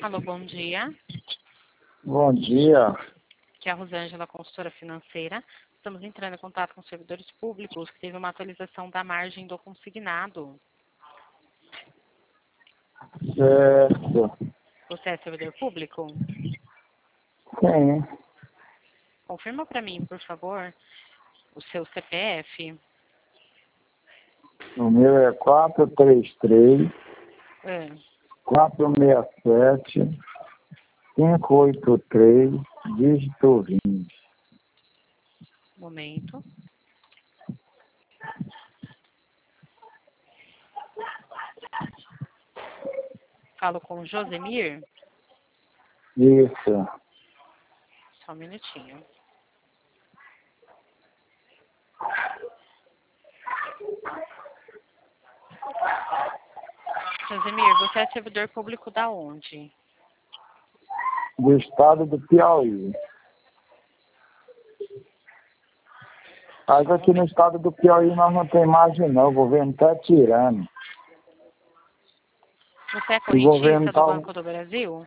Alô, bom dia. Bom dia. Aqui é a Rosângela, consultora financeira. Estamos entrando em contato com servidores públicos que teve uma atualização da margem do consignado. Certo. Você é servidor público? Sim. Confirma para mim, por favor, o seu CPF. O meu é 433 Ah, 467 583 dígito 20. momento. Falo com o Josemir. Isso. Só um minutinho. Josemir, você é servidor público da onde? Do estado do Piauí. Mas aqui no estado do Piauí nós não tem margem não. O governo está tirando. Você é O governo correntista do está... Banco do Brasil?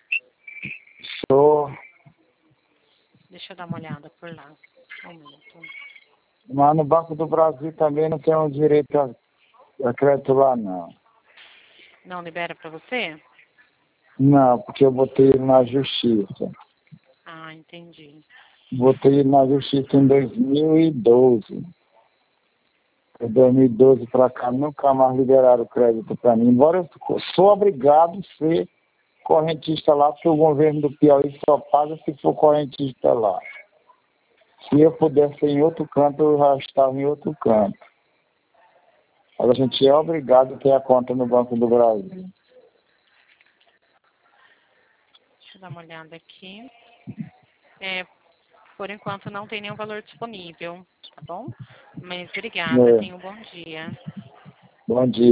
Sou. Deixa eu dar uma olhada por lá. Um minuto. Mas no Banco do Brasil também não tem o direito a crédito lá não. Não libera para você? Não, porque eu botei ele na justiça. Ah, entendi. Botei ele na justiça em 2012. De 2012 para cá, nunca mais liberaram o crédito para mim. Embora eu sou obrigado a ser correntista lá, porque o governo do Piauí só paga se for correntista lá. Se eu pudesse ser em outro canto, eu já estava em outro canto. Mas a gente é obrigado a ter a conta no Banco do Brasil. Deixa eu dar uma olhada aqui. Por enquanto não tem nenhum valor disponível, tá bom? Mas obrigada, É. tenha um bom dia. Bom dia.